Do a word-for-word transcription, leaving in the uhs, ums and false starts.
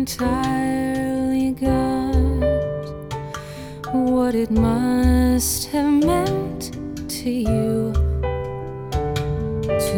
entirely got what it must have meant to you.